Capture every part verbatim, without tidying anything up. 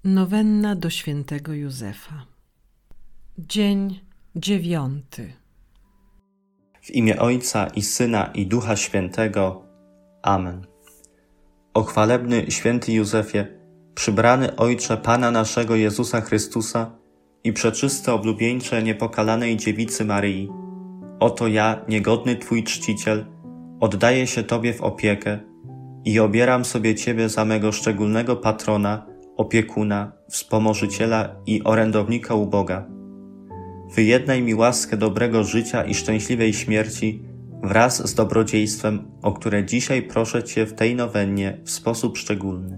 Nowenna do świętego Józefa. Dzień dziewiąty. W imię Ojca i Syna i Ducha Świętego. Amen. O chwalebny święty Józefie, przybrany Ojcze Pana naszego Jezusa Chrystusa i przeczyste oblubieńcze niepokalanej Dziewicy Maryi, oto ja, niegodny Twój czciciel, oddaję się Tobie w opiekę i obieram sobie Ciebie za mego szczególnego patrona, opiekuna, wspomożyciela i orędownika u Boga. Wyjednaj mi łaskę dobrego życia i szczęśliwej śmierci wraz z dobrodziejstwem, o które dzisiaj proszę Cię w tej nowennie w sposób szczególny.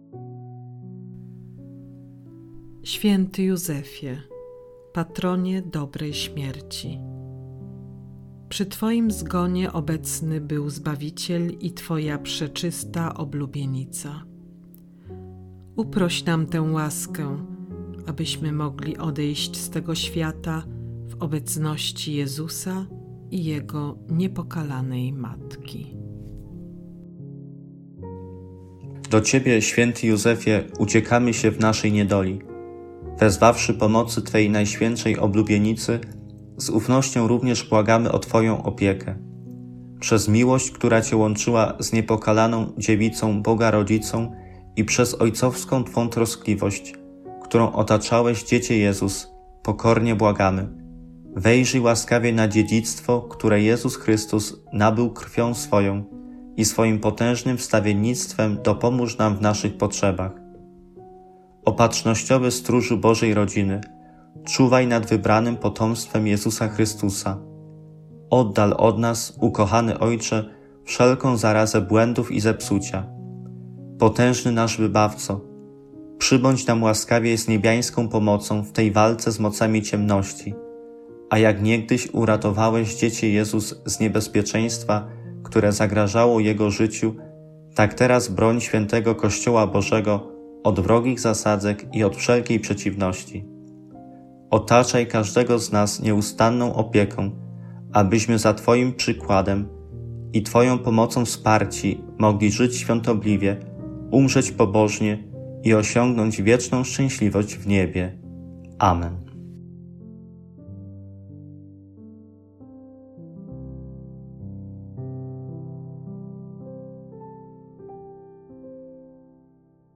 Święty Józefie, patronie dobrej śmierci. Przy Twoim zgonie obecny był Zbawiciel i Twoja przeczysta oblubienica. Uproś nam tę łaskę, abyśmy mogli odejść z tego świata w obecności Jezusa i Jego niepokalanej Matki. Do Ciebie, święty Józefie, uciekamy się w naszej niedoli. Wezwawszy pomocy Twej najświętszej oblubienicy, z ufnością również błagamy o Twoją opiekę. Przez miłość, która Cię łączyła z niepokalaną Dziewicą Boga Rodzicą i przez ojcowską Twą troskliwość, którą otaczałeś, Dziecię Jezus, pokornie błagamy. Wejrzyj łaskawie na dziedzictwo, które Jezus Chrystus nabył krwią swoją i swoim potężnym wstawiennictwem dopomóż nam w naszych potrzebach. Opatrznościowy stróżu Bożej rodziny, czuwaj nad wybranym potomstwem Jezusa Chrystusa. Oddal od nas, ukochany Ojcze, wszelką zarazę błędów i zepsucia. Potężny nasz Wybawco, przybądź nam łaskawie z niebiańską pomocą w tej walce z mocami ciemności, a jak niegdyś uratowałeś Dziecię Jezus z niebezpieczeństwa, które zagrażało Jego życiu, tak teraz broń świętego Kościoła Bożego od wrogich zasadzek i od wszelkiej przeciwności. Otaczaj każdego z nas nieustanną opieką, abyśmy za Twoim przykładem i Twoją pomocą wsparci mogli żyć świątobliwie, umrzeć pobożnie i osiągnąć wieczną szczęśliwość w niebie. Amen.